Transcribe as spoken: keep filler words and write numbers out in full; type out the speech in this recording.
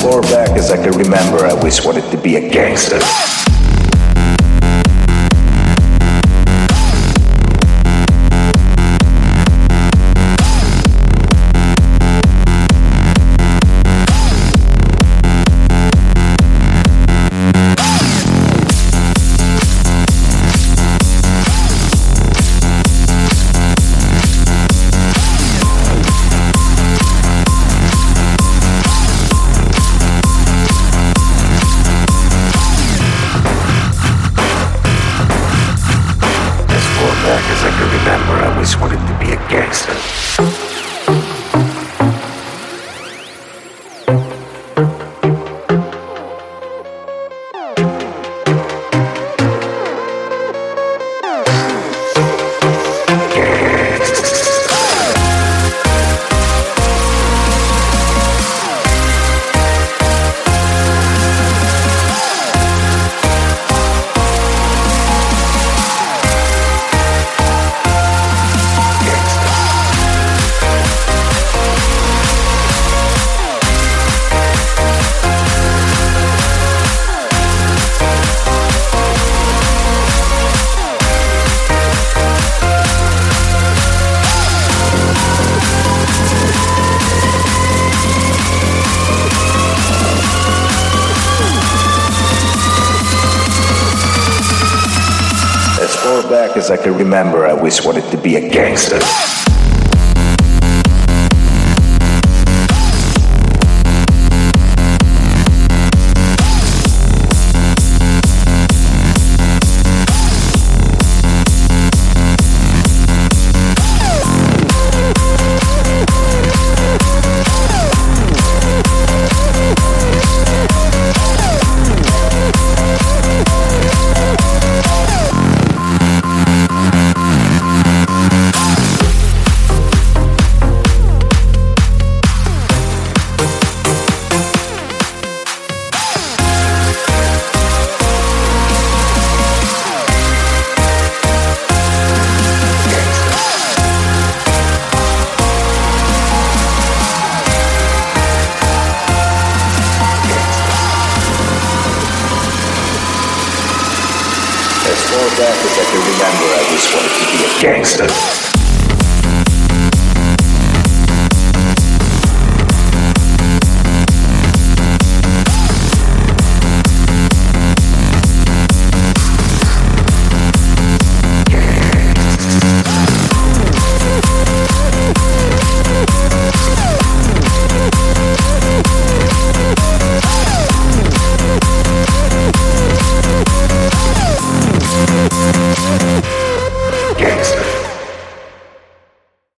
far back as I can remember, I always wanted to be a gangster. As I can remember, I always wanted to be a gangster. As far back as I can remember, I always wanted to be a gangster. As far back as I can remember, I always wanted to be a gangster.